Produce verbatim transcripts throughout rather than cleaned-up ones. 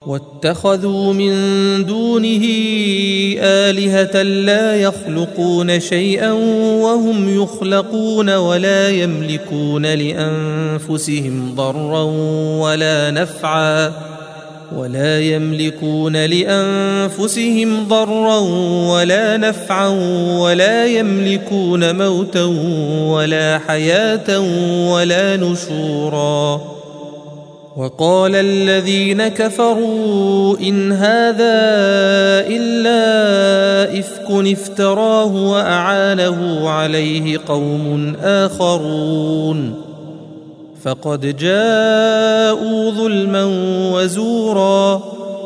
واتخذوا من دونه آلهة لا يخلقون شيئا وهم يخلقون ولا يملكون لأنفسهم ضرا ولا نفعا ولا يملكون لأنفسهم ضرا ولا نفعا ولا يملكون موتا ولا حياة ولا نشورا. وقال الذين كفروا إن هذا إلا إفك افتراه وأعانه عليه قوم آخرون فقد جاءوا ظلما وزورا.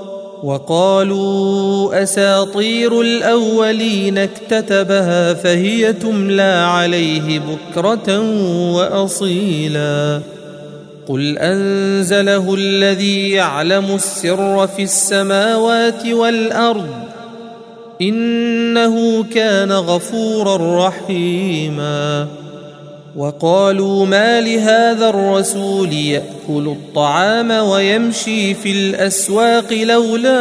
وقالوا أساطير الأولين اكتتبها فهي تملى عليه بكرة وأصيلا. قل أنزله الذي يعلم السر في السماوات والأرض إنه كان غفورا رحيما. وقالوا ما لهذا الرسول يأكل الطعام ويمشي في الأسواق لولا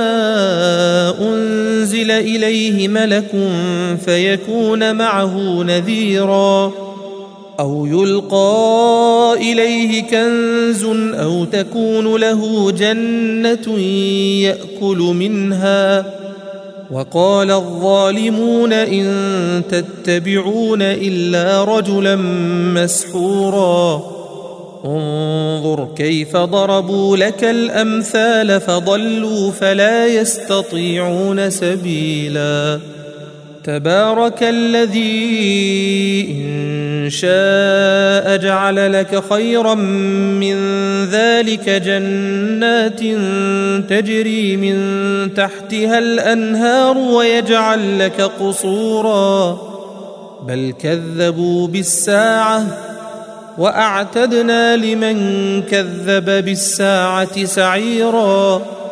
أنزل إليه ملك فيكون معه نذيرا أو يلقى إليه كنز أو تكون له جنة يأكل منها. وقال الظالمون إن تتبعون إلا رجلا مسحورا. انظر كيف ضربوا لك الأمثال فضلوا فلا يستطيعون سبيلا. تبارك الذي إن شاء جعل لك خيرا من ذلك جنات تجري من تحتها الأنهار ويجعل لك قصورا بل كذبوا بالساعة وأعتدنا لمن كذب بالساعة سعيرا.